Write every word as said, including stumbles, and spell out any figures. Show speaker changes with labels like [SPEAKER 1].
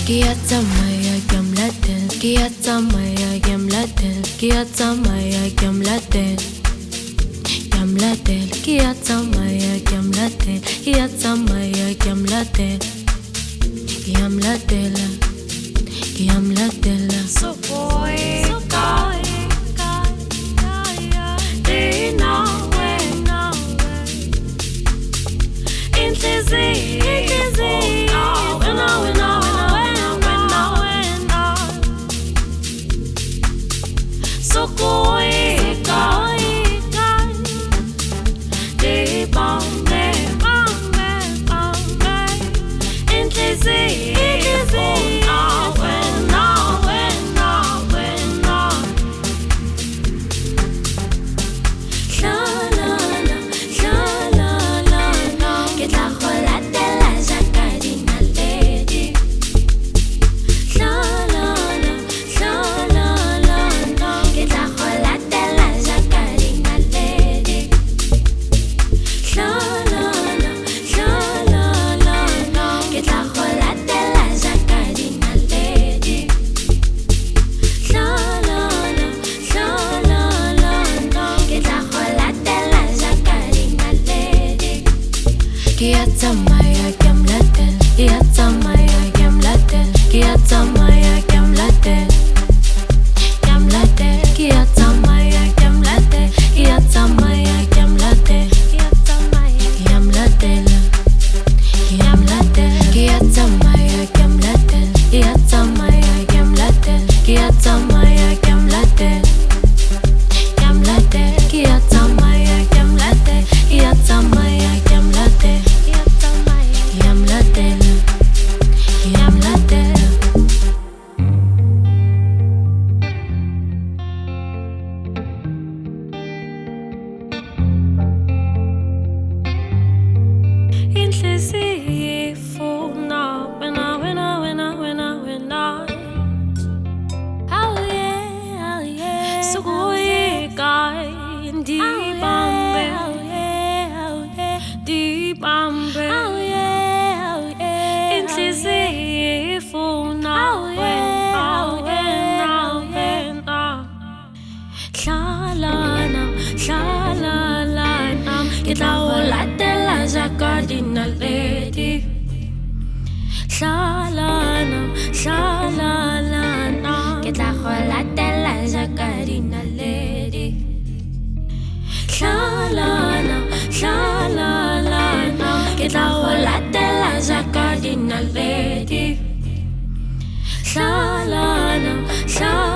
[SPEAKER 1] Kiatamaya gamlatel, kiatamaya gamlatel, kiatamaya gamlatel, gamlatel, kiatamaya gamlatel, kiatamaya gamlatel, gamlatel, gamlatel. So boy, so boy, they know it, know it. Intizy, intizy, oh, we know, we know. So koi koi koi de bombe bombe bombe intizy intizy oh when no when no when no la la la la la la que la jola de la jacarina lady la la la la la la Kiatamaya gamlatel, kiatamaya gamlatel, kiatamaya gamlatel, gamlatel, kiatamaya gamlatel, kiatamaya gamlatel, gamlatel, gamlatel, kiatamaya gamlatel, kiatamaya gamlatel, kiatamaya gamlatel, gamlatel, kiatamaya gamlatel, kiatamaya gamlatel. Yamlatel, yamlatel. Intizy ifuna wena wena wena wena wena. Oh yeah, oh yeah. So koi kai di bambe, oh yeah, oh yeah, di bambe. Get la hola de la jacarina lady. Shalanam, shalanam. Get la hola de la jacarina lady. Shalanam, shalanam. Get la hola de la jacarina lady. Shalanam, shalanam.